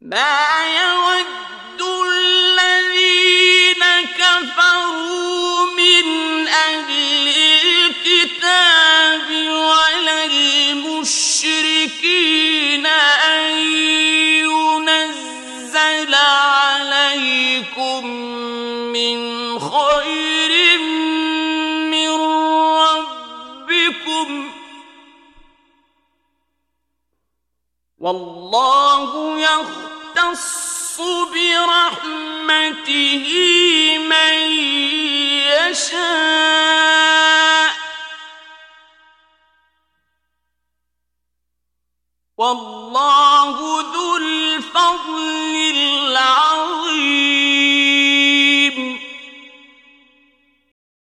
ما يود الذين كفروا من أهل الكتاب ولا المشركين أن ينزل عليكم من خير من ربكم والله يختص برحمته من يشاء والله ذو الفضل